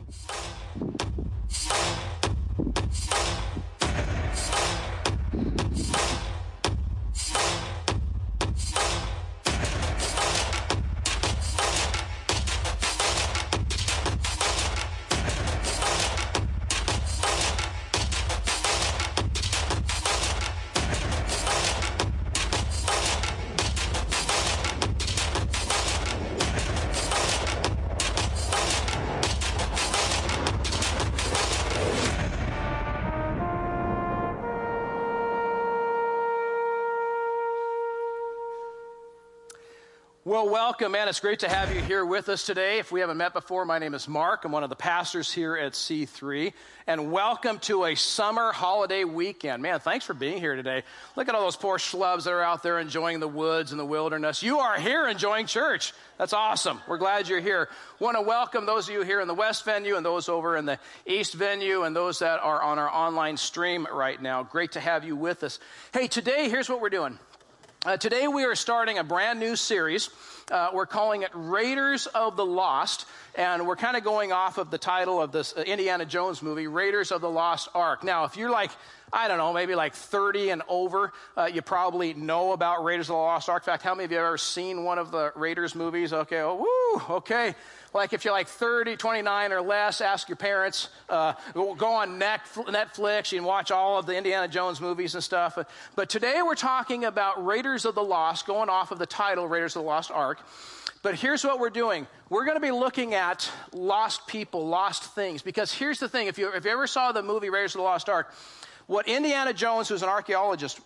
Well, welcome, man. It's great to have you here with us today. If we haven't met before, my name is Mark. I'm one of the pastors here at C3. And welcome to a summer holiday weekend. Man, thanks for being here today. Look at all those poor schlubs that are out there enjoying the woods and the wilderness. You are here enjoying church. That's awesome. We're glad you're here. Want to welcome those of you here in the West venue and those over in the East venue and those that are on our online stream right now. Great to have you with us. Hey, today, here's what we're doing. Today we are starting a brand new series. We're calling it Raiders of the Lost, and we're kind of going off of the title of this Indiana Jones movie, Raiders of the Lost Ark. Now, if you're like, I don't know, maybe like 30 and over, you probably know about Raiders of the Lost Ark. In fact, how many of you have ever seen one of the Raiders movies? Okay, okay. Like if you're like 30, 29 or less, ask your parents. Go on Netflix. You can watch all of the Indiana Jones movies and stuff. But today we're talking about Raiders of the Lost, going off of the title, Raiders of the Lost Ark. But here's what we're doing. We're going to be looking at lost people, lost things. Because here's the thing. If you ever saw the movie Raiders of the Lost Ark, what Indiana Jones, who's an archaeologist,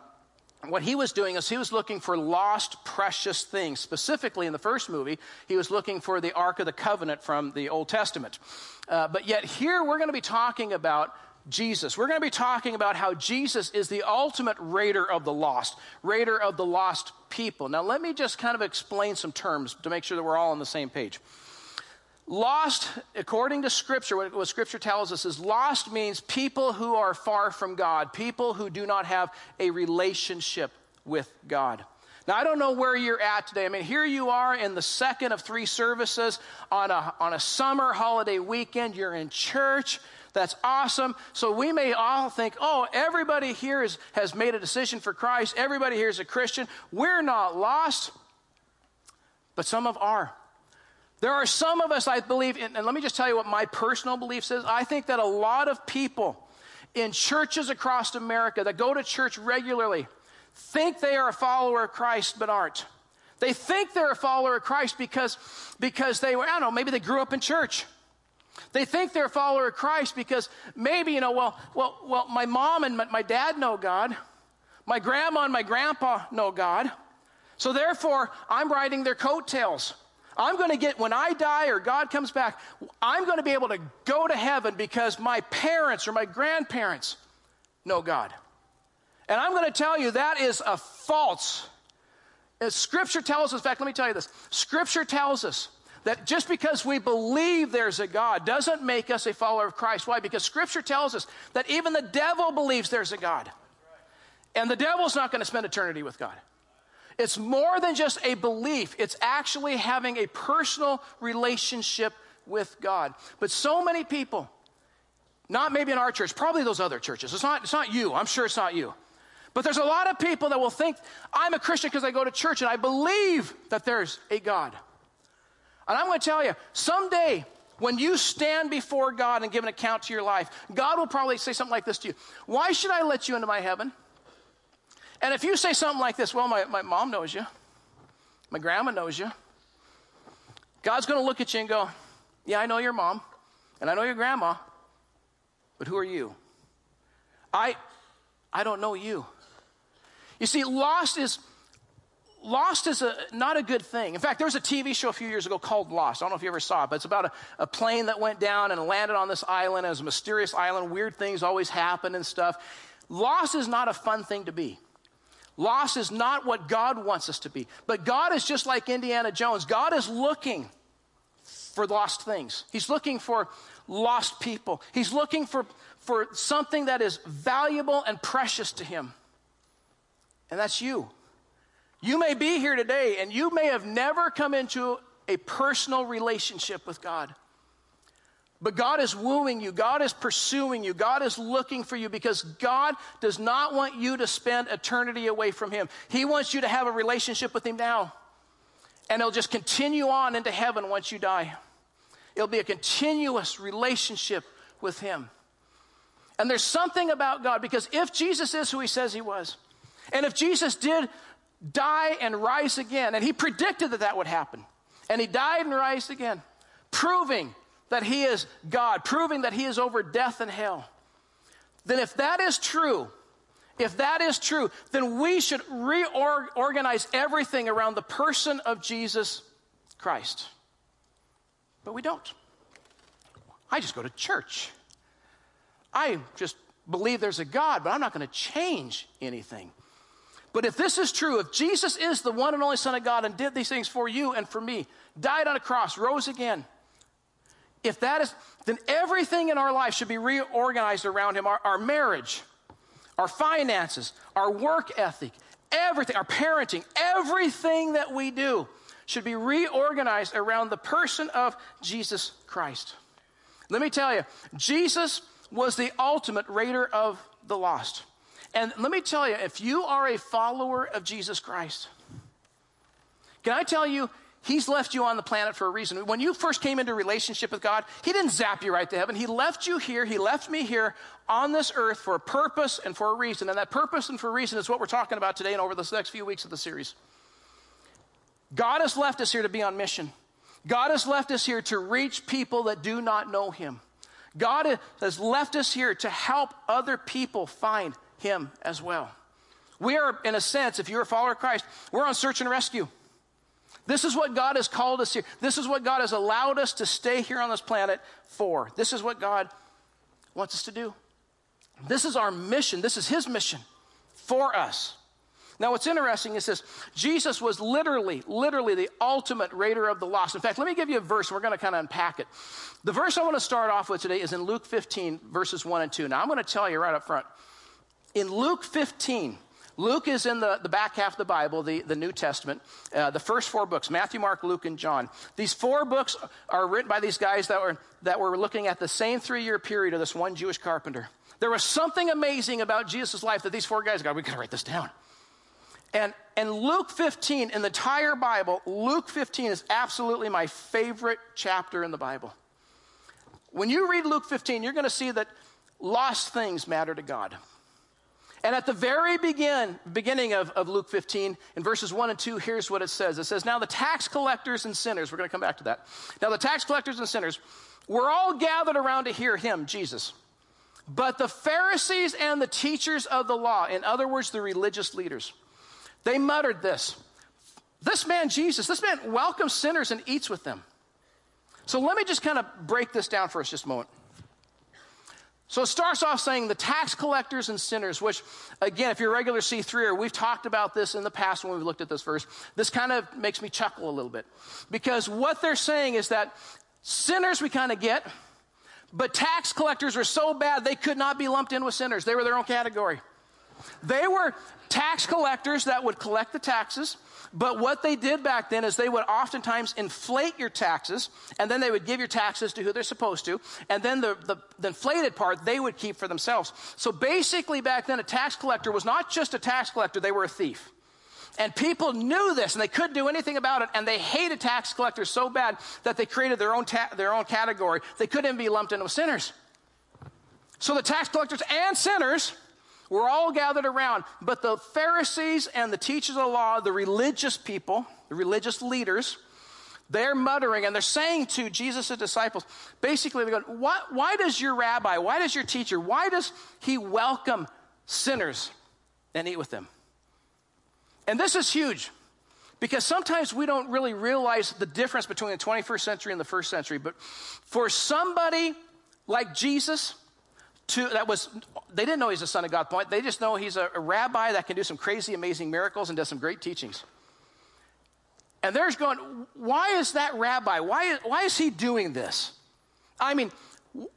what he was doing is he was looking for lost, precious things. Specifically, in the first movie, he was looking for the Ark of the Covenant from the Old Testament. But yet here we're going to be talking about Jesus. We're going to be talking about how Jesus is the ultimate raider of the lost people. Now, let me just kind of explain some terms to make sure that we're all on the same page. Lost, according to Scripture, what Scripture tells us is lost means people who are far from God, people who do not have a relationship with God. Now, I don't know where you're at today. I mean, here you are in the second of 3 services on a summer holiday weekend. You're in church. That's awesome. So we may all think, oh, everybody here has made a decision for Christ. Everybody here is a Christian. We're not lost, but some of are. There are some of us, I believe, and let me just tell you what my personal belief is. I think that a lot of people in churches across America that go to church regularly think they are a follower of Christ but aren't. They think they're a follower of Christ because they were, I don't know, maybe they grew up in church. They think they're a follower of Christ because maybe, well, my mom and my dad know God. My grandma and my grandpa know God. So therefore, I'm riding their coattails. I'm going to get, when I die or God comes back, I'm going to be able to go to heaven because my parents or my grandparents know God. And I'm going to tell you that is a false. As Scripture tells us, in fact, let me tell you this. Scripture tells us that just because we believe there's a God doesn't make us a follower of Christ. Why? Because Scripture tells us that even the devil believes there's a God. And the devil's not going to spend eternity with God. It's more than just a belief. It's actually having a personal relationship with God. But so many people, not maybe in our church, probably those other churches. It's not you. I'm sure it's not you. But there's a lot of people that will think, I'm a Christian because I go to church and I believe that there's a God. And I'm going to tell you, someday when you stand before God and give an account to your life, God will probably say something like this to you. Why should I let you into my heaven? And if you say something like this, well, my mom knows you. My grandma knows you. God's going to look at you and go, yeah, I know your mom, and I know your grandma, but who are you? I don't know you. You see, lost is not a good thing. In fact, there was a TV show a few years ago called Lost. I don't know if you ever saw it, but it's about a plane that went down and landed on this island. It was a mysterious island. Weird things always happen and stuff. Lost is not a fun thing to be. Lost is not what God wants us to be. But God is just like Indiana Jones. God is looking for lost things. He's looking for lost people. He's looking for something that is valuable and precious to him. And that's you. You may be here today and you may have never come into a personal relationship with God. But God is wooing you. God is pursuing you. God is looking for you because God does not want you to spend eternity away from him. He wants you to have a relationship with him now. And it'll just continue on into heaven once you die. It'll be a continuous relationship with him. And there's something about God, because if Jesus is who he says he was, and if Jesus did die and rise again, and he predicted that that would happen, and he died and rose again, proving that he is God, proving that he is over death and hell, then if that is true, then we should reorganize everything around the person of Jesus Christ. But we don't. I just go to church. I just believe there's a God, but I'm not going to change anything. But if this is true, if Jesus is the one and only Son of God and did these things for you and for me, died on a cross, rose again, if that is, then everything in our life should be reorganized around him. Our marriage, our finances, our work ethic, everything, our parenting, everything that we do should be reorganized around the person of Jesus Christ. Let me tell you, Jesus was the ultimate raider of the lost. And let me tell you, if you are a follower of Jesus Christ, can I tell you, he's left you on the planet for a reason. When you first came into relationship with God, he didn't zap you right to heaven. He left you here. He left me here on this earth for a purpose and for a reason. And that purpose and for a reason is what we're talking about today and over this next few weeks of the series. God has left us here to be on mission. God has left us here to reach people that do not know him. God has left us here to help other people find him as well. We are, in a sense, if you're a follower of Christ, we're on search and rescue. This is what God has called us here. This is what God has allowed us to stay here on this planet for. This is what God wants us to do. This is our mission. This is his mission for us. Now, what's interesting is this. Jesus was literally the ultimate raider of the lost. In fact, let me give you a verse, and we're going to kind of unpack it. The verse I want to start off with today is in Luke 15, verses 1 and 2. Now, I'm going to tell you right up front. In Luke 15, Luke is in the back half of the Bible, the New Testament, the first four books, Matthew, Mark, Luke, and John. These four books are written by these guys that were looking at the same 3-year period of this one Jewish carpenter. There was something amazing about Jesus' life that these four guys got. We got to write this down. And Luke 15, in the entire Bible, Luke 15 is absolutely my favorite chapter in the Bible. When you read Luke 15, you're going to see that lost things matter to God. And at the very beginning of Luke 15, in verses 1 and 2, here's what it says. It says, now the tax collectors and sinners, we're going to come back to that. Now the tax collectors and sinners were all gathered around to hear him, Jesus. But the Pharisees and the teachers of the law, in other words, the religious leaders, they muttered this man Jesus, this man welcomes sinners and eats with them. So let me just kind of break this down for us just a moment. So it starts off saying the tax collectors and sinners, which, again, if you're a regular C3er, we've talked about this in the past when we've looked at this verse. This kind of makes me chuckle a little bit. Because what they're saying is that sinners we kind of get, but tax collectors were so bad they could not be lumped in with sinners. They were their own category. They were tax collectors that would collect the taxes, but what they did back then is they would oftentimes inflate your taxes, and then they would give your taxes to who they're supposed to, and then the inflated part they would keep for themselves. So basically back then a tax collector was not just a tax collector, they were a thief. And people knew this, and they couldn't do anything about it, and they hated tax collectors so bad that they created their own category. They couldn't even be lumped in with sinners. So the tax collectors and sinners were all gathered around, but the Pharisees and the teachers of the law, the religious people, the religious leaders, they're muttering and they're saying to Jesus' disciples, basically they're going, why does your rabbi, why does your teacher, why does he welcome sinners and eat with them? And this is huge because sometimes we don't really realize the difference between the 21st century and the first century, but for somebody like Jesus, they didn't know he's the Son of God. They just know he's a rabbi that can do some crazy, amazing miracles and does some great teachings. And they're going, why is that rabbi? Why is he doing this? I mean,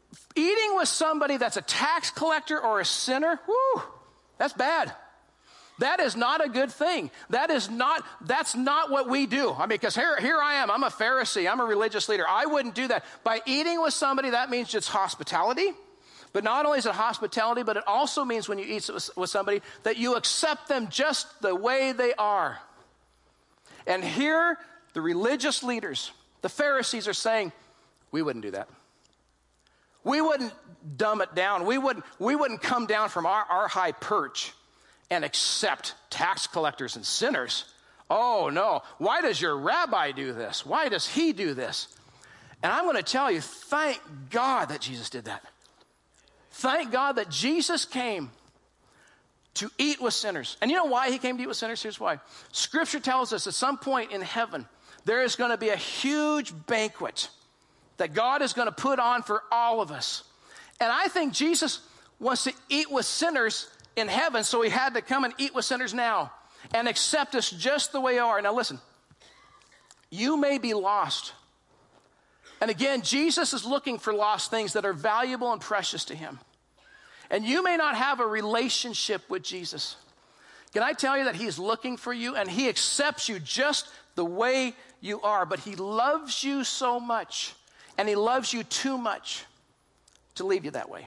eating with somebody that's a tax collector or a sinner, whoo, that's bad. That is not a good thing. That's not what we do. I mean, because here I am. I'm a Pharisee. I'm a religious leader. I wouldn't do that. By eating with somebody, that means it's hospitality. But not only is it hospitality, but it also means when you eat with somebody that you accept them just the way they are. And here, the religious leaders, the Pharisees, are saying, we wouldn't do that. We wouldn't dumb it down. We wouldn't come down from our high perch and accept tax collectors and sinners. Oh, no. Why does your rabbi do this? Why does he do this? And I'm going to tell you, thank God that Jesus did that. Thank God that Jesus came to eat with sinners. And you know why he came to eat with sinners? Here's why. Scripture tells us at some point in heaven, there is going to be a huge banquet that God is going to put on for all of us. And I think Jesus wants to eat with sinners in heaven, so he had to come and eat with sinners now and accept us just the way we are. Now listen, you may be lost. And again, Jesus is looking for lost things that are valuable and precious to him. And you may not have a relationship with Jesus. Can I tell you that he's looking for you and he accepts you just the way you are, but he loves you so much and he loves you too much to leave you that way.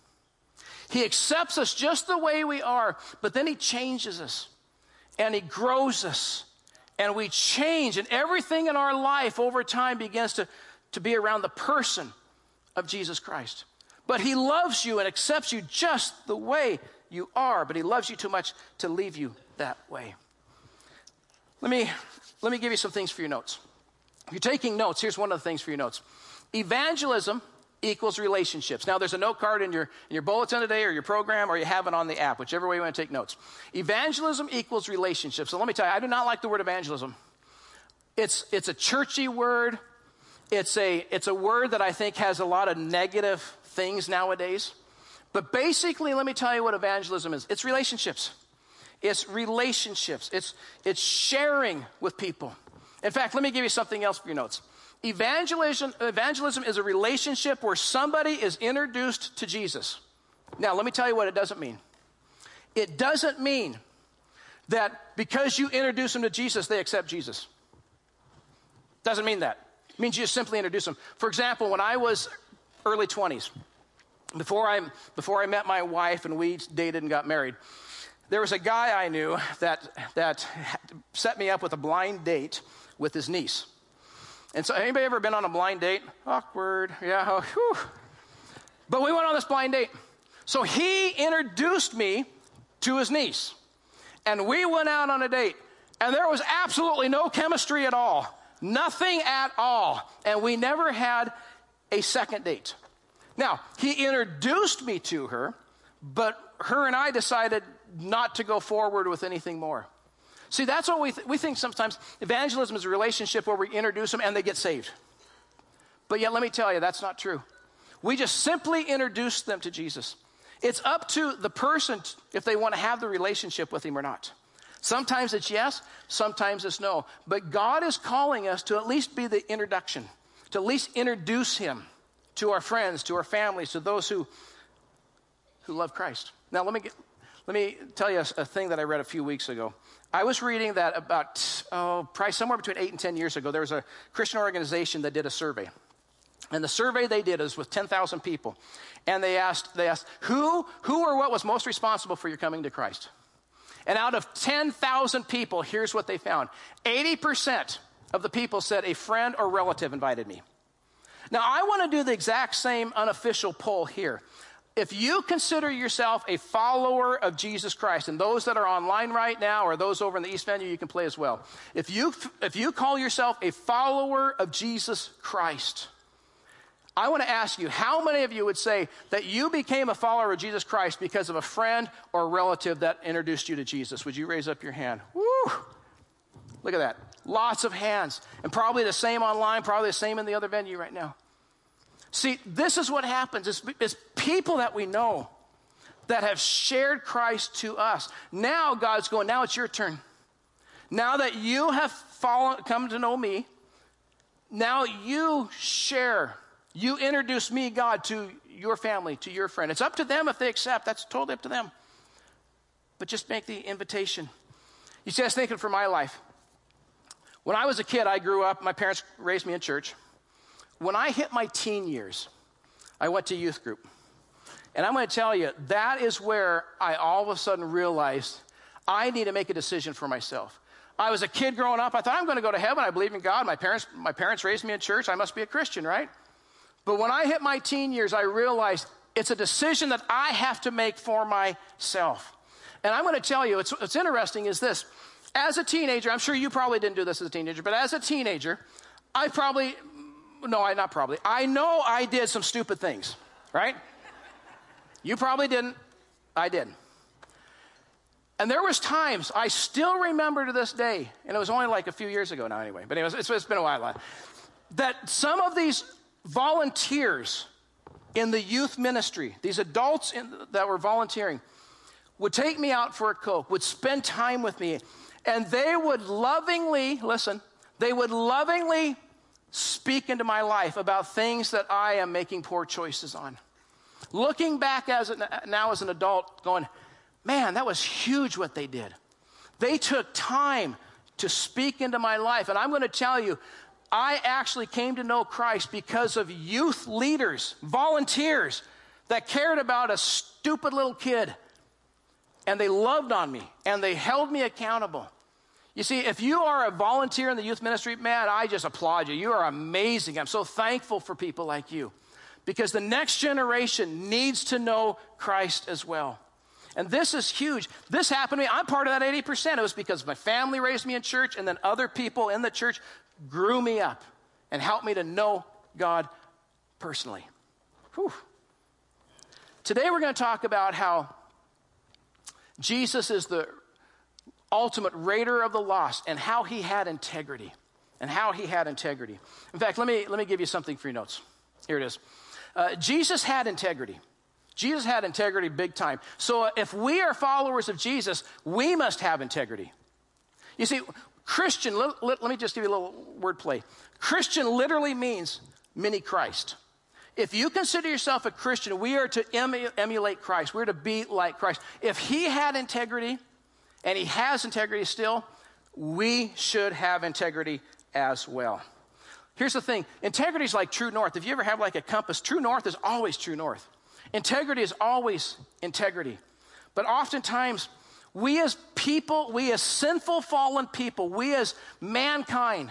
He accepts us just the way we are, but then he changes us and he grows us and we change, and everything in our life over time begins to be around the person of Jesus Christ. But he loves you and accepts you just the way you are, but he loves you too much to leave you that way. Let me give you some things for your notes. If you're taking notes, here's one of the things for your notes. Evangelism equals relationships. Now, there's a note card in your bulletin today or your program, or you have it on the app, whichever way you want to take notes. Evangelism equals relationships. So let me tell you, I do not like the word evangelism. It's a churchy word. It's a word that I think has a lot of negative things nowadays. But basically, let me tell you what evangelism is. It's relationships. It's relationships. It's sharing with people. In fact, let me give you something else for your notes. Evangelism is a relationship where somebody is introduced to Jesus. Now, let me tell you what it doesn't mean. It doesn't mean that because you introduce them to Jesus, they accept Jesus. Doesn't mean that. It means you just simply introduce them. For example, when I was early 20s, before I met my wife and we dated and got married, there was a guy I knew that set me up with a blind date with his niece. And so, anybody ever been on a blind date? Awkward. Yeah. Whew. But we went on this blind date. So he introduced me to his niece. And we went out on a date. And there was absolutely no chemistry at all. Nothing at all. And we never had a second date. Now, he introduced me to her, but her and I decided not to go forward with anything more. See, that's what we think sometimes. Evangelism is a relationship where we introduce them and they get saved. But yet, let me tell you, that's not true. We just simply introduce them to Jesus. It's up to the person if they want to have the relationship with him or not. Sometimes it's yes, sometimes it's no. But God is calling us to at least be the introduction, to at least introduce him to our friends, to our families, to those who love Christ. Now, let me tell you a thing that I read a few weeks ago. I was reading that about, probably somewhere between 8 and 10 years ago, there was a Christian organization that did a survey. And the survey they did is with 10,000 people. And they asked who or what was most responsible for your coming to Christ? And out of 10,000 people, here's what they found. 80% of the people said a friend or relative invited me. Now, I want to do the exact same unofficial poll here. If you consider yourself a follower of Jesus Christ, and those that are online right now or those over in the East venue, you can play as well. If you call yourself a follower of Jesus Christ, I want to ask you, how many of you would say that you became a follower of Jesus Christ because of a friend or a relative that introduced you to Jesus? Would you raise up your hand? Woo! Look at that. Lots of hands. And probably the same online, probably the same in the other venue right now. See, this is what happens. It's people that we know that have shared Christ to us. Now God's going, now it's your turn. Now that you have come to know me, now you share. You introduce me, God, to your family, to your friend. It's up to them if they accept. That's totally up to them. but just make the invitation. You see, I was thinking for my life. When I was a kid, I grew up, my parents raised me in church. When I hit my teen years, I went to youth group. And I'm going to tell you, that is where I all of a sudden realized I need to make a decision for myself. I was a kid growing up. I thought, I'm going to go to heaven. I believe in God. My parents raised me in church. I must be a Christian, right? But when I hit my teen years, I realized it's a decision that I have to make for myself. And I'm going to tell you, what's interesting is this. As a teenager, I'm sure you probably didn't do this as a teenager, but as a teenager, I know I did some stupid things, right? You probably didn't. I did. And there was times, I still remember to this day, and it was only like a few years ago now anyway, but anyways, it's been a while, that some of these volunteers in the youth ministry, these adults that were volunteering, would take me out for a Coke, would spend time with me, and they would lovingly speak into my life about things that I am making poor choices on. Looking back now as an adult, going, man, that was huge what they did. They took time to speak into my life. And I'm going to tell you, I actually came to know Christ because of youth leaders, volunteers that cared about a stupid little kid. And they loved on me, and they held me accountable. You see, if you are a volunteer in the youth ministry, man, I just applaud you. You are amazing. I'm so thankful for people like you because the next generation needs to know Christ as well. And this is huge. This happened to me. I'm part of that 80%. It was because my family raised me in church, and then other people in the church grew me up and helped me to know God personally. Whew. Today we're going to talk about how Jesus is the ultimate raider of the lost and how he had integrity. In fact, let me give you something for your notes. Here it is. Jesus had integrity. Jesus had integrity big time. So if we are followers of Jesus, we must have integrity. You see, Christian, let me just give you a little wordplay. Christian literally means mini Christ. If you consider yourself a Christian, we are to emulate Christ. We're to be like Christ. If he had integrity, and he has integrity still, we should have integrity as well. Here's the thing. Integrity is like true north. If you ever have like a compass, true north is always true north. Integrity is always integrity. But oftentimes, we as people, we as sinful, fallen people, we as mankind,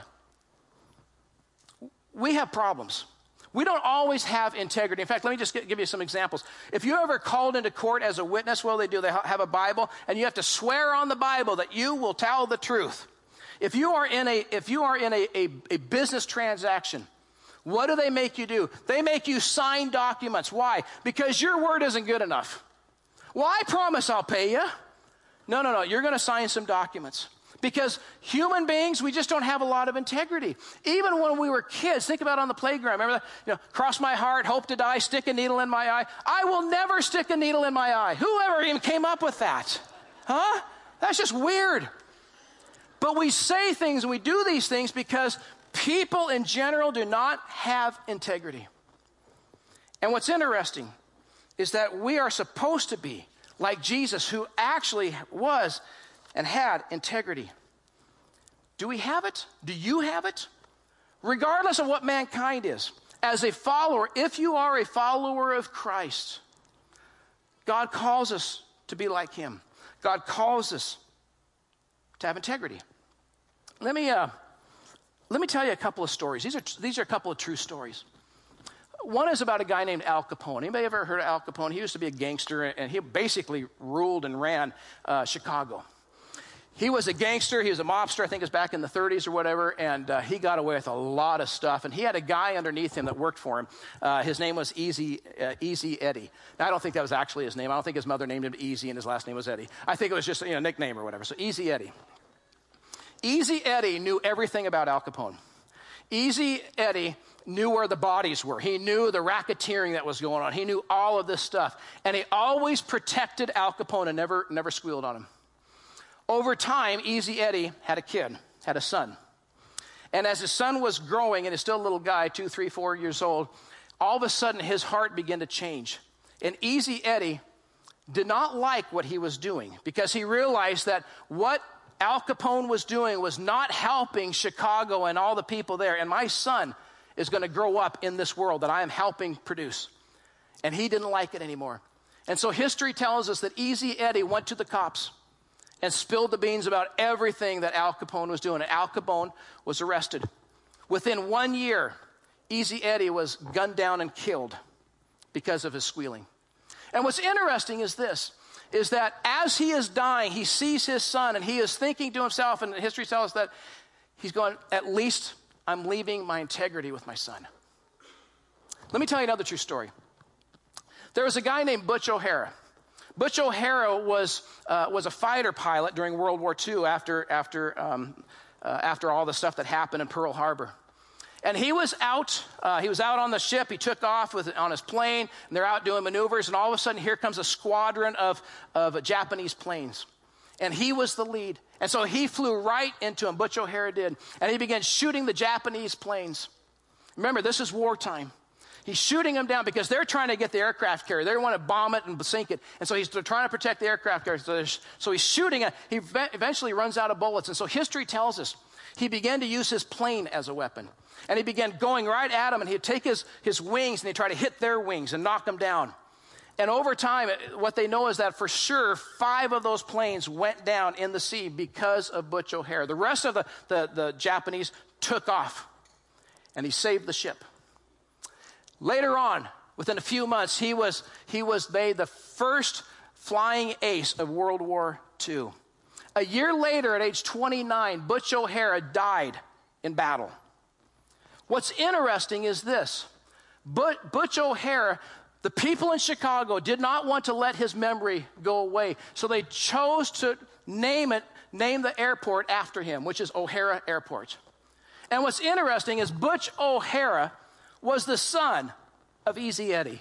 we have problems. We don't always have integrity. In fact, let me just give you some examples. If you're ever called into court as a witness, well, they have a Bible, and you have to swear on the Bible that you will tell the truth. If you are in a business transaction, what do they make you do? They make you sign documents. Why? Because your word isn't good enough. Well, I promise I'll pay you. No. You're going to sign some documents. Because human beings, we just don't have a lot of integrity. Even when we were kids, think about on the playground. Remember that? Cross my heart, hope to die, stick a needle in my eye. I will never stick a needle in my eye. Whoever even came up with that? Huh? That's just weird. But we say things and we do these things because people in general do not have integrity. And what's interesting is that we are supposed to be like Jesus, who actually was and had integrity. Do we have it? Do you have it? Regardless of what mankind is, as a follower, if you are a follower of Christ, God calls us to be like him. God calls us to have integrity. Let me tell you a couple of stories. These are a couple of true stories. One is about a guy named Al Capone. Anybody ever heard of Al Capone? He used to be a gangster, and he basically ruled and ran Chicago. He was a gangster. He was a mobster. I think it was back in the 30s or whatever, and he got away with a lot of stuff. And he had a guy underneath him that worked for him. His name was Easy Eddie. Now, I don't think that was actually his name. I don't think his mother named him Easy and his last name was Eddie. I think it was just a nickname or whatever. So Easy Eddie. Easy Eddie knew everything about Al Capone. Easy Eddie knew where the bodies were. He knew the racketeering that was going on. He knew all of this stuff. And he always protected Al Capone and never squealed on him. Over time, Easy Eddie had a son. And as his son was growing, and he's still a little guy, 2, 3, 4 years old, all of a sudden his heart began to change. And Easy Eddie did not like what he was doing because he realized that what Al Capone was doing was not helping Chicago and all the people there. And my son is going to grow up in this world that I am helping produce. And he didn't like it anymore. And so history tells us that Easy Eddie went to the cops and spilled the beans about everything that Al Capone was doing. And Al Capone was arrested. Within 1 year, Easy Eddie was gunned down and killed because of his squealing. And what's interesting is this, is that as he is dying, he sees his son and he is thinking to himself, and history tells us that he's going, at least I'm leaving my integrity with my son. Let me tell you another true story. There was a guy named Butch O'Hara. Butch O'Hara was a fighter pilot during World War II after all the stuff that happened in Pearl Harbor. And he was out on the ship. He took off on his plane, and they're out doing maneuvers, and all of a sudden here comes a squadron of Japanese planes. And he was the lead. And so he flew right into him, Butch O'Hara did, and he began shooting the Japanese planes. Remember, this is wartime. He's shooting them down because they're trying to get the aircraft carrier. They want to bomb it and sink it. And so he's trying to protect the aircraft carrier. So he's shooting it. He eventually runs out of bullets. And so history tells us he began to use his plane as a weapon. And he began going right at them, and he'd take his wings and he'd try to hit their wings and knock them down. And over time, what they know is that for sure 5 of those planes went down in the sea because of Butch O'Hara. The rest of the Japanese took off, and he saved the ship. Later on, within a few months, he was made the first flying ace of World War II. A year later, at age 29, Butch O'Hara died in battle. What's interesting is this. Butch O'Hara, the people in Chicago did not want to let his memory go away, so they chose to name the airport after him, which is O'Hara Airport. And what's interesting is Butch O'Hara was the son of Easy Eddie.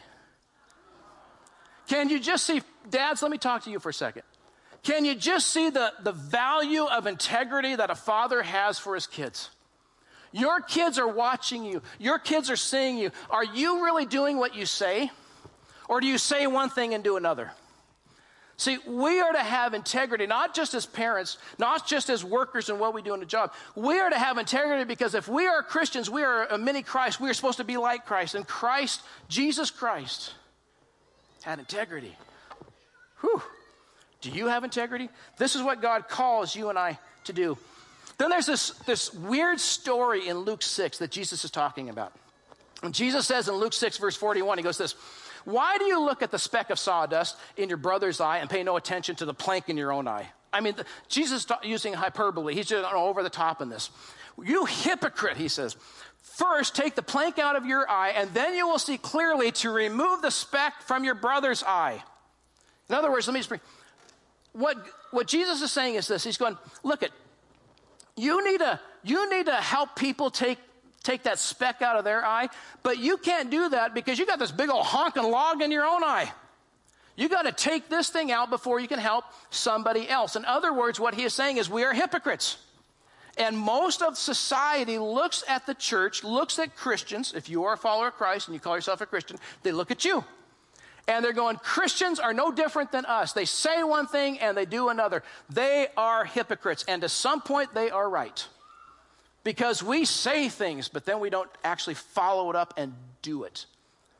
Can you just see, dads, let me talk to you for a second. Can you just see the value of integrity that a father has for his kids? Your kids are watching you. Your kids are seeing you. Are you really doing what you say? Or do you say one thing and do another? See, we are to have integrity, not just as parents, not just as workers in what we do in the job. We are to have integrity because if we are Christians, we are a mini Christ. We are supposed to be like Christ. And Christ, Jesus Christ, had integrity. Whew. Do you have integrity? This is what God calls you and I to do. Then there's this weird story in Luke 6 that Jesus is talking about. And Jesus says in Luke 6, verse 41, he goes this, "Why do you look at the speck of sawdust in your brother's eye and pay no attention to the plank in your own eye?" I mean, Jesus is using hyperbole. He's just over the top in this. "You hypocrite," he says, "first take the plank out of your eye, and then you will see clearly to remove the speck from your brother's eye." In other words, let me just bring, what Jesus is saying is this. He's going, look at, you need to help people take that speck out of their eye, but you can't do that because you got this big old honking log in your own eye. You got to take this thing out before you can help somebody else. In other words, what he is saying is we are hypocrites. And most of society looks at the church, looks at Christians. If you are a follower of Christ and you call yourself a Christian, they look at you. And they're going, Christians are no different than us. They say one thing and they do another. They are hypocrites. And to some point, they are right. Because we say things, but then we don't actually follow it up and do it.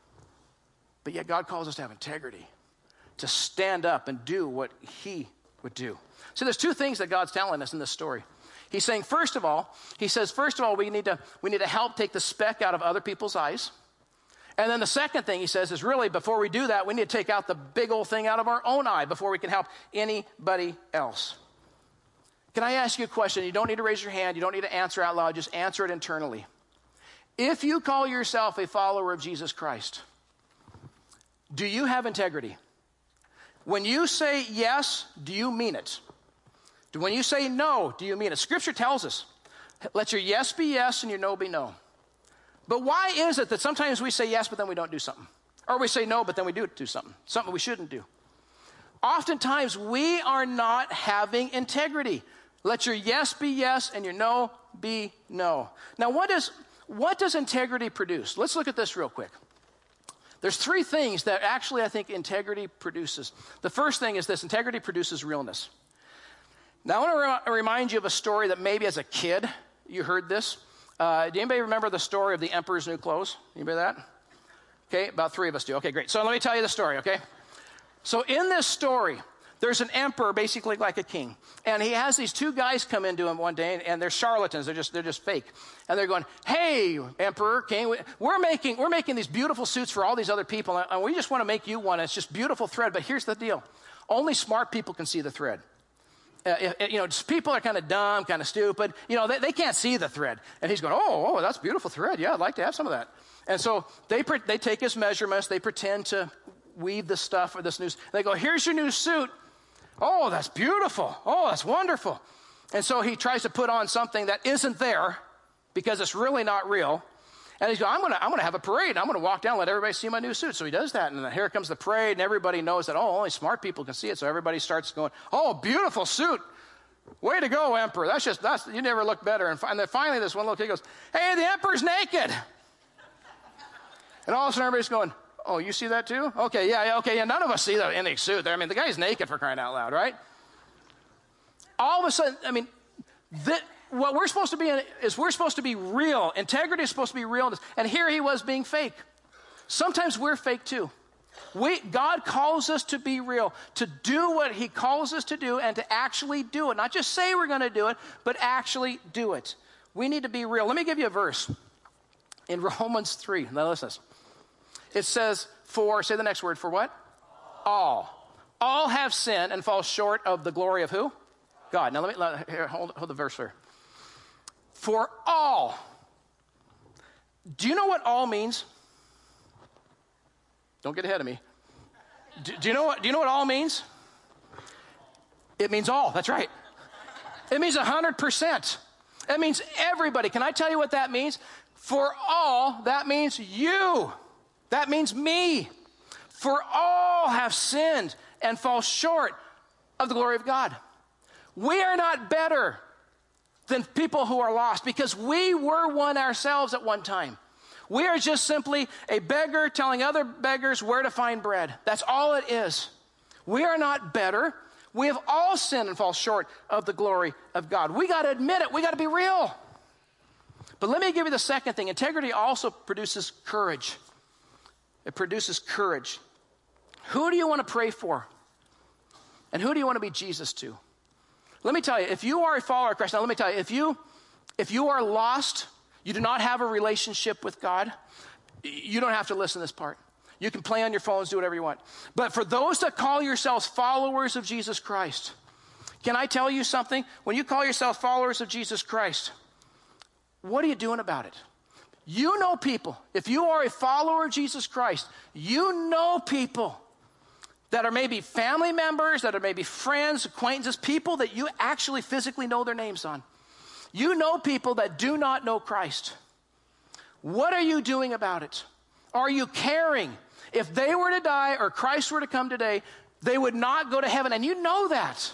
But yet God calls us to have integrity, to stand up and do what he would do. So there's 2 things that God's telling us in this story. He's saying, first of all, we need to help take the speck out of other people's eyes. And then the second thing he says is really before we do that, we need to take out the big old thing out of our own eye before we can help anybody else. Can I ask you a question? You don't need to raise your hand. You don't need to answer out loud. Just answer it internally. If you call yourself a follower of Jesus Christ, do you have integrity? When you say yes, do you mean it? When you say no, do you mean it? Scripture tells us, let your yes be yes and your no be no. But why is it that sometimes we say yes, but then we don't do something? Or we say no, but then we do something we shouldn't do? Oftentimes, we are not having integrity. Let your yes be yes and your no be no. Now, what does integrity produce? Let's look at this real quick. There's three things that actually I think integrity produces. The first thing is this: integrity produces realness. Now, I want to remind you of a story that maybe as a kid you heard this. Do anybody remember the story of the Emperor's New Clothes? Anybody that? Okay, about 3 of us do. Okay, great. So let me tell you the story, okay? So in this story, there's an emperor, basically like a king. And he has these 2 guys come into him one day, and they're charlatans. They're just fake. And they're going, hey, emperor, king, we're making these beautiful suits for all these other people, and we just want to make you one. It's just beautiful thread, but here's the deal. Only smart people can see the thread. People are kind of dumb, kind of stupid. They can't see the thread. And he's going, oh, that's beautiful thread. Yeah, I'd like to have some of that. And so they take his measurements. They pretend to weave this stuff or this news. They go, here's your new suit. Oh, that's beautiful. Oh, that's wonderful. And so he tries to put on something that isn't there because it's really not real. And he's going, I'm gonna have a parade. I'm going to walk down and let everybody see my new suit. So he does that, and then here comes the parade, and everybody knows that, only smart people can see it. So everybody starts going, oh, beautiful suit. Way to go, Emperor. You never looked better. And then finally this one little kid goes, hey, the Emperor's naked. And all of a sudden everybody's going, oh, you see that too? Okay, yeah, none of us see the ending suit there. I mean, the guy's naked, for crying out loud, right? All of a sudden, what we're supposed to be is we're supposed to be real. Integrity is supposed to be realness. And here he was being fake. Sometimes we're fake too. God calls us to be real, to do what he calls us to do, and to actually do it. Not just say we're going to do it, but actually do it. We need to be real. Let me give you a verse in Romans 3. Now listen to this. It says, say the next word, for what? All. All have sinned and fall short of the glory of who? God. Now hold the verse there. For all. Do you know what all means? Don't get ahead of me. Do you know what all means? It means all. That's right. It means 100%. It means everybody. Can I tell you what that means? For all, that means you. That means me. For all have sinned and fall short of the glory of God. We are not better than people who are lost because we were one ourselves at one time. We are just simply a beggar telling other beggars where to find bread. That's all it is. We are not better. We have all sinned and fall short of the glory of God. We got to admit it. We got to be real. But let me give you the second thing. Integrity also produces courage. It produces courage. Who do you want to pray for? And who do you want to be Jesus to? Let me tell you, if you are a follower of Christ, now let me tell you, if you are lost, you do not have a relationship with God, you don't have to listen to this part. You can play on your phones, do whatever you want. But for those that call yourselves followers of Jesus Christ, can I tell you something? When you call yourself followers of Jesus Christ, what are you doing about it? You know people. If you are a follower of Jesus Christ, you know people that are maybe family members, that are maybe friends, acquaintances, people that you actually physically know their names on. You know people that do not know Christ. What are you doing about it? Are you caring? If they were to die or Christ were to come today, they would not go to heaven, and you know that.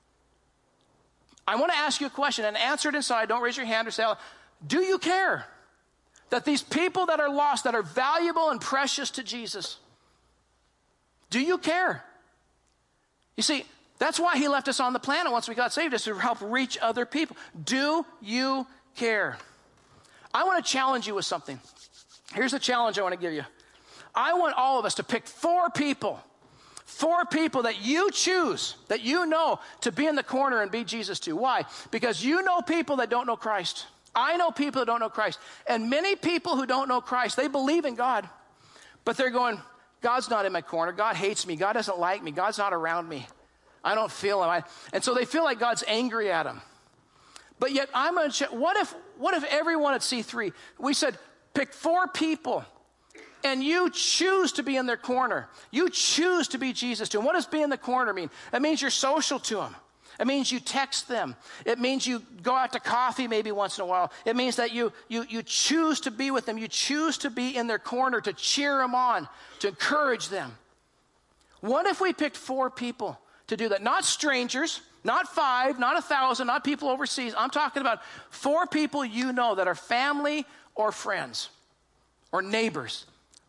I want to ask you a question and answer it inside. Don't raise your hand or say, do you care that these people that are lost, that are valuable and precious to Jesus, do you care? You see, that's why he left us on the planet once we got saved, is to help reach other people. Do you care? I want to challenge you with something. Here's a challenge I want to give you. I want all of us to pick 4 people that you choose, that you know, to be in the corner and be Jesus to. Why? Because you know people that don't know Christ. I know people that don't know Christ. And many people who don't know Christ, they believe in God, but they're going, God's not in my corner. God hates me. God doesn't like me. God's not around me. I don't feel him. And so they feel like God's angry at them. But yet I'm going to check. What if everyone at C3, we said, pick 4 people, and you choose to be in their corner. You choose to be Jesus to them. What does be in the corner mean? It means you're social to them. It means you text them. It means you go out to coffee maybe once in a while. It means that you choose to be with them. You choose to be in their corner, to cheer them on, to encourage them. What if we picked 4 people to do that? Not strangers, not 5, not 1,000, not people overseas. I'm talking about 4 people you know that are family or friends or neighbors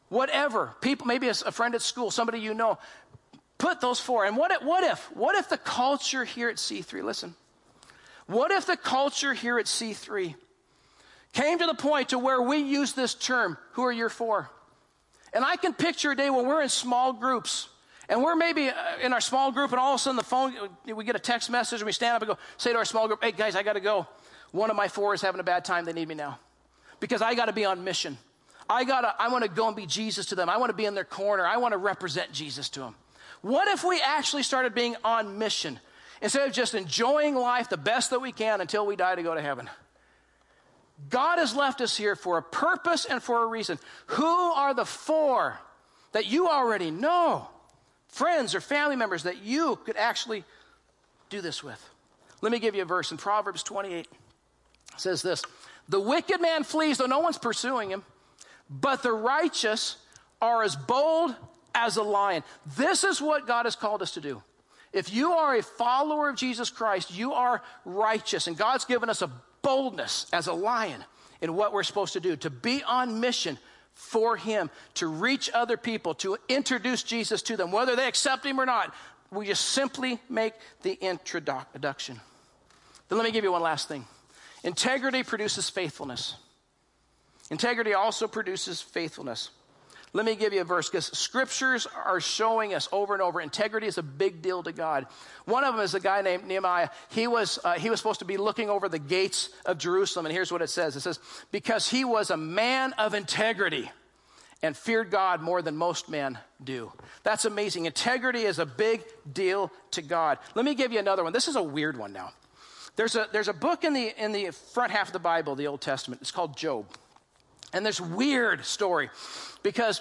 whatever. People, maybe a friend at school, somebody you know. Put those 4. And what if the culture here at C3, listen, what if the culture here at C3 came to the point to where we use this term, who are your 4? And I can picture a day when we're in small groups, and we're maybe in our small group, and all of a sudden the phone, we get a text message, and we stand up and go, say to our small group, hey guys, I got to go. One of my 4 is having a bad time. They need me now. Because I got to be on mission. I want to go and be Jesus to them. I want to be in their corner. I want to represent Jesus to them. What if we actually started being on mission instead of just enjoying life the best that we can until we die to go to heaven? God has left us here for a purpose and for a reason. Who are the 4 that you already know, friends or family members, that you could actually do this with? Let me give you a verse in Proverbs 28. It says this, the wicked man flees though no one's pursuing him, but the righteous are as bold as a lion. This is what God has called us to do. If you are a follower of Jesus Christ, you are righteous, and God's given us a boldness as a lion in what we're supposed to do, to be on mission for him, to reach other people, to introduce Jesus to them, whether they accept him or not. We just simply make the introduction. Then let me give you one last thing. Integrity produces faithfulness. Integrity also produces faithfulness. Let me give you a verse, because scriptures are showing us over and over, integrity is a big deal to God. One of them is a guy named Nehemiah. He was supposed to be looking over the gates of Jerusalem, and here's what it says. It says, because he was a man of integrity and feared God more than most men do. That's amazing. Integrity is a big deal to God. Let me give you another one. This is a weird one now. There's a book in the front half of the Bible, the Old Testament. It's called Job. And this weird story, because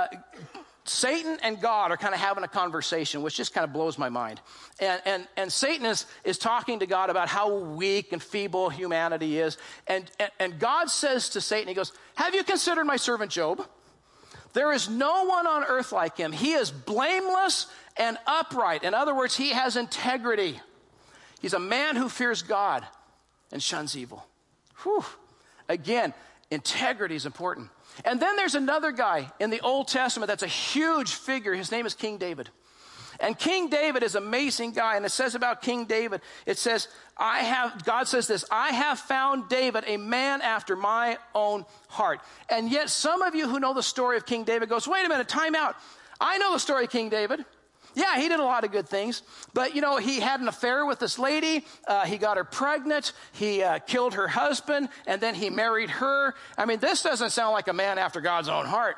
Satan and God are kind of having a conversation, which just kind of blows my mind. And Satan is talking to God about how weak and feeble humanity is. And God says to Satan, he goes, have you considered my servant Job? There is no one on earth like him. He is blameless and upright. In other words, he has integrity. He's a man who fears God and shuns evil. Whew. Again, integrity is important. And then there's another guy in the Old Testament that's a huge figure. His name is King David. And King David is an amazing guy. And it says about King David, it says, God says this, I have found David a man after my own heart. And yet some of you who know the story of King David goes, wait a minute, time out. I know the story of King David. Yeah, he did a lot of good things, but he had an affair with this lady. He got her pregnant. He killed her husband, and then he married her. I mean, this doesn't sound like a man after God's own heart.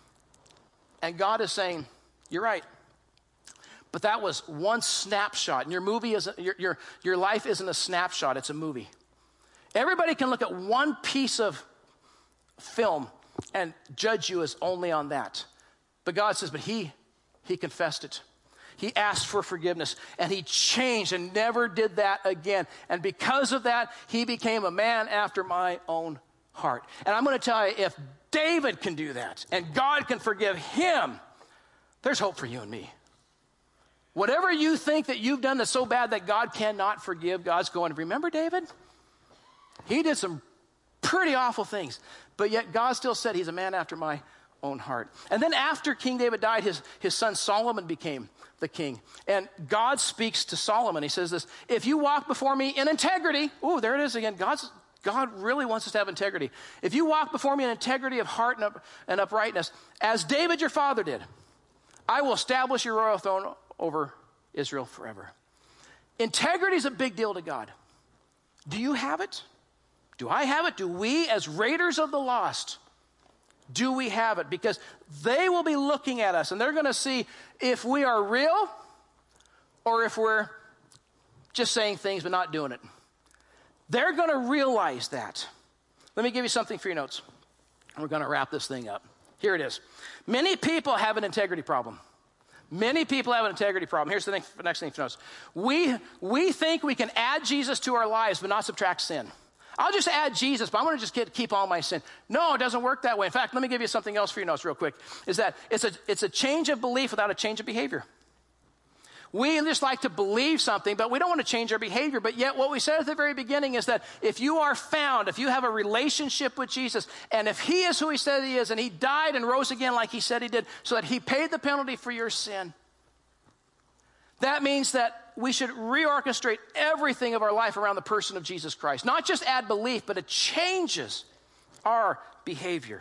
And God is saying, you're right. But that was one snapshot. And your life isn't a snapshot, it's a movie. Everybody can look at one piece of film and judge you as only on that. But God says, but he confessed it. He asked for forgiveness, and he changed and never did that again. And because of that, he became a man after my own heart. And I'm going to tell you, if David can do that, and God can forgive him, there's hope for you and me. Whatever you think that you've done that's so bad that God cannot forgive, God's going, remember David? He did some pretty awful things, but yet God still said he's a man after my own heart. And then after King David died, his son Solomon became the king. And God speaks to Solomon. He says this, if you walk before me in integrity, ooh, there it is again. God really wants us to have integrity. If you walk before me in integrity of heart and uprightness, as David your father did, I will establish your royal throne over Israel forever. Integrity is a big deal to God. Do you have it? Do I have it? Do we, as raiders of the lost, do we have it? Because they will be looking at us and they're going to see if we are real or if we're just saying things but not doing it. They're going to realize that. Let me give you something for your notes. We're going to wrap this thing up. Here it is. Many people have an integrity problem. Many people have an integrity problem. Here's the next thing for notes. We think we can add Jesus to our lives but not subtract sin. I'll just add Jesus, but I'm going to just keep all my sin. No, it doesn't work that way. In fact, let me give you something else for your notes real quick, is that it's a change of belief without a change of behavior. We just like to believe something, but we don't want to change our behavior. But yet what we said at the very beginning is that if you are found, if you have a relationship with Jesus, and if he is who he said he is, and he died and rose again like he said he did, so that he paid the penalty for your sin, that means that we should reorchestrate everything of our life around the person of Jesus Christ. Not just add belief, but it changes our behavior.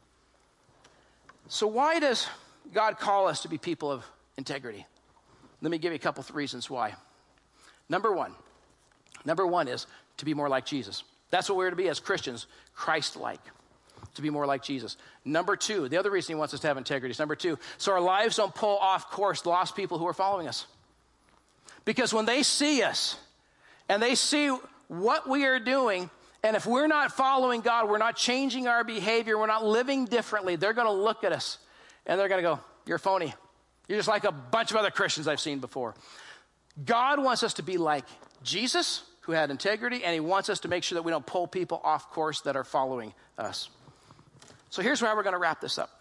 So why does God call us to be people of integrity? Let me give you a couple of reasons why. Number one is to be more like Jesus. That's what we're to be as Christians, Christ-like, to be more like Jesus. Number two, the other reason he wants us to have integrity is number two, so our lives don't pull off course lost people who are following us. Because when they see us and they see what we are doing, and if we're not following God, we're not changing our behavior, we're not living differently, they're going to look at us and they're going to go, you're phony. You're just like a bunch of other Christians I've seen before. God wants us to be like Jesus, who had integrity, and he wants us to make sure that we don't pull people off course that are following us. So here's how we're going to wrap this up.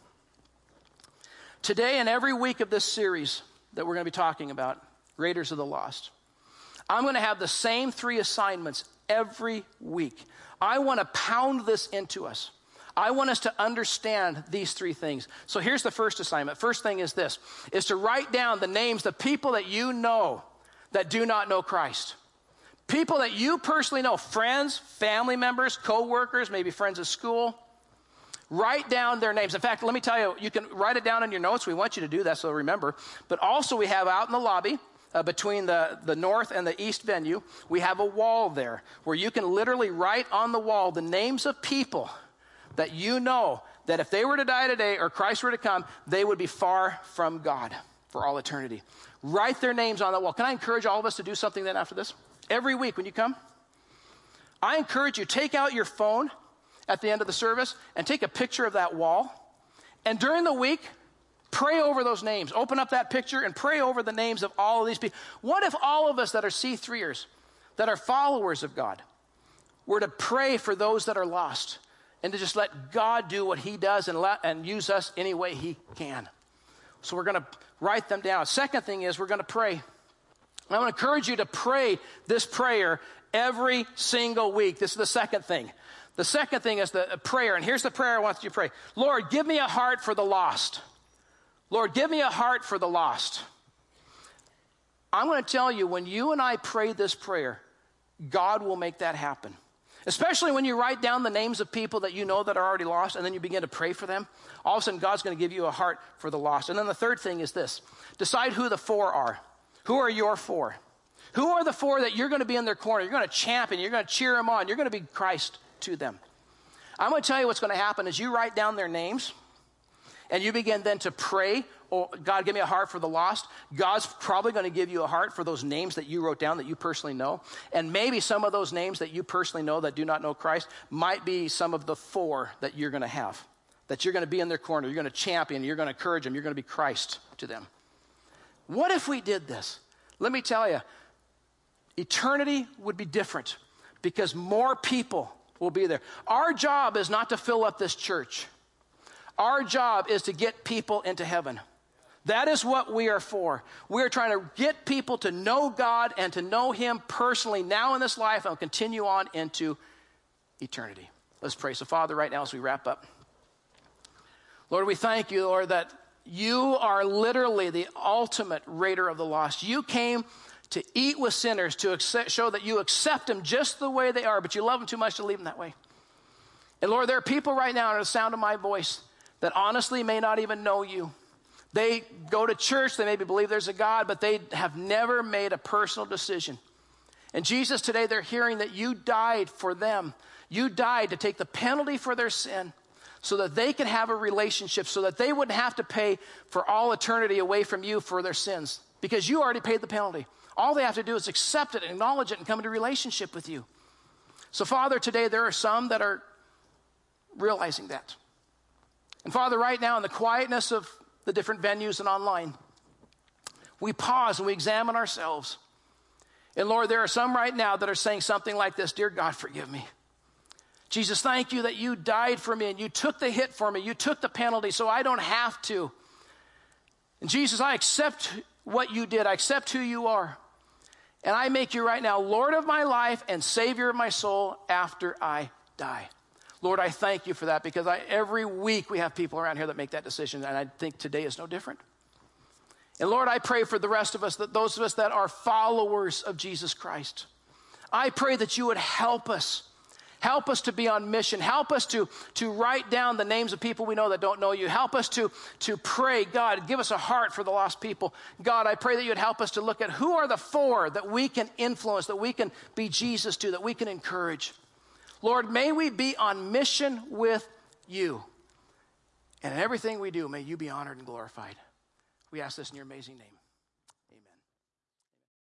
Today and every week of this series that we're going to be talking about, Raiders of the Lost, I'm going to have the same 3 assignments every week. I want to pound this into us. I want us to understand these 3 things. So here's the first assignment. First thing is this, is to write down the names of people that you know that do not know Christ. People that you personally know, friends, family members, co-workers, maybe friends at school. Write down their names. In fact, let me tell you, you can write it down in your notes. We want you to do that, so remember. But also we have out in the lobby, between the north and the east venue, we have a wall there where you can literally write on the wall the names of people that you know that if they were to die today or Christ were to come, they would be far from God for all eternity. Write their names on the wall. Can I encourage all of us to do something then after this? Every week when you come, I encourage you, take out your phone at the end of the service and take a picture of that wall. And during the week, pray over those names. Open up that picture and pray over the names of all of these people. What if all of us that are C3ers, that are followers of God, were to pray for those that are lost and to just let God do what he does and use us any way he can? So we're going to write them down. Second thing is we're going to pray. I want to encourage you to pray this prayer every single week. This is the second thing. The second thing is the prayer. And here's the prayer I want you to pray. Lord, give me a heart for the lost. Lord, give me a heart for the lost. I'm going to tell you, when you and I pray this prayer, God will make that happen. Especially when you write down the names of people that you know that are already lost, and then you begin to pray for them. All of a sudden, God's going to give you a heart for the lost. And then the third thing is this. Decide who the 4 are. Who are your 4? Who are the 4 that you're going to be in their corner? You're going to champion. You're going to cheer them on. You're going to be Christ to them. I'm going to tell you what's going to happen is you write down their names, and you begin then to pray, oh, God, give me a heart for the lost. God's probably going to give you a heart for those names that you wrote down that you personally know. And maybe some of those names that you personally know that do not know Christ might be some of the 4 that you're going to have, that you're going to be in their corner. You're going to champion. You're going to encourage them. You're going to be Christ to them. What if we did this? Let me tell you, eternity would be different because more people will be there. Our job is not to fill up this church. Our job is to get people into heaven. That is what we are for. We are trying to get people to know God and to know him personally now in this life and continue on into eternity. Let's pray. So, Father, right now as we wrap up, Lord, we thank you, Lord, that you are literally the ultimate raider of the lost. You came to eat with sinners, to show that you accept them just the way they are, but you love them too much to leave them that way. And Lord, there are people right now under the sound of my voice that honestly may not even know you. They go to church, they maybe believe there's a God, but they have never made a personal decision. And Jesus, today they're hearing that you died for them. You died to take the penalty for their sin so that they could have a relationship, so that they wouldn't have to pay for all eternity away from you for their sins, because you already paid the penalty. All they have to do is accept it, acknowledge it, and come into relationship with you. So, Father, today there are some that are realizing that. And Father, right now in the quietness of the different venues and online, we pause and we examine ourselves. And Lord, there are some right now that are saying something like this: Dear God, forgive me. Jesus, thank you that you died for me and you took the hit for me. You took the penalty so I don't have to. And Jesus, I accept what you did. I accept who you are. And I make you right now Lord of my life and Savior of my soul after I die. Lord, I thank you for that, because every week we have people around here that make that decision, and I think today is no different. And Lord, I pray for the rest of us, that those of us that are followers of Jesus Christ, I pray that you would help us. Help us to be on mission. Help us to write down the names of people we know that don't know you. Help us to pray. God, give us a heart for the lost people. God, I pray that you would help us to look at who are the 4 that we can influence, that we can be Jesus to, that we can encourage. Lord, may we be on mission with you. And in everything we do, may you be honored and glorified. We ask this in your amazing name.